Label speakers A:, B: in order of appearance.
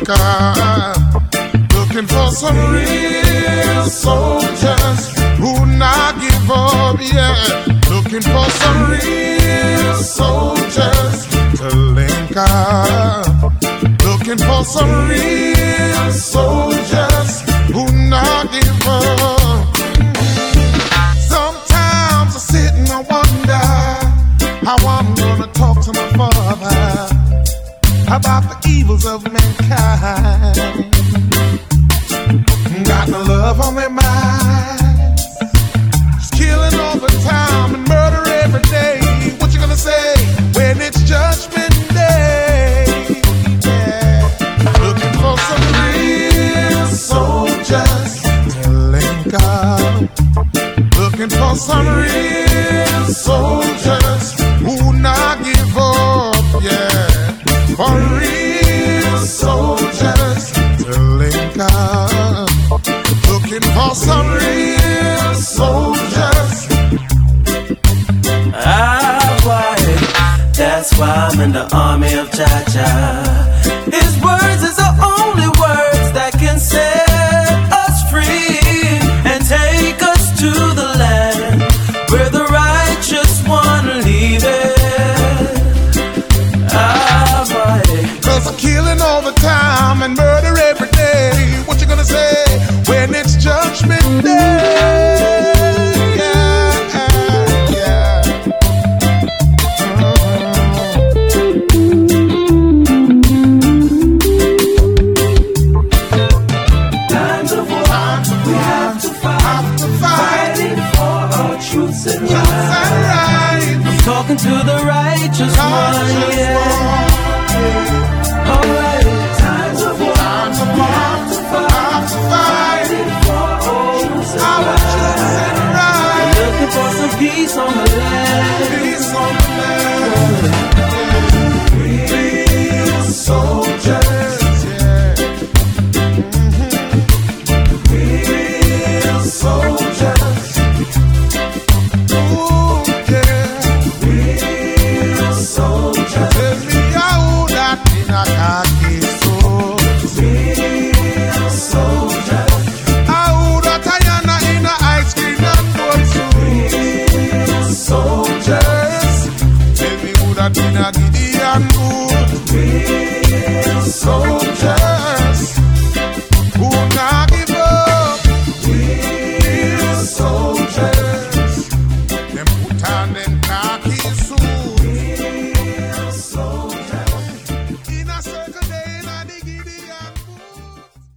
A: Lincoln, looking for some real soldiers who not give up, yeah. Looking for some real soldiers to link up. Looking for some real soldiers who not give up. Sometimes I sit and I wonder how I'm gonna talk to my father about the evils of mankind. Got the love on their mind, just killing all the time and murder every day. What you gonna say when it's Judgment Day? Yeah. Looking for some real soldiers to link up. Looking for some real soldiers who not give up, yeah. For real soldiers to link up. Looking for some real soldiers.
B: That's why I'm in the army of Jah. His words is the only words that can set us free and take us to the land where the righteous one leaveth.
A: Cause I'm killing all the time and murder every day. What you gonna say when it's Judgment Day?
B: Talking to the righteous one, yeah. Alright, times of war, we have to fight for our right. Looking for some peace on the land.
A: Peace on the land. Real soldiers, yeah. Real soldiers. Soldier, tell me how that in a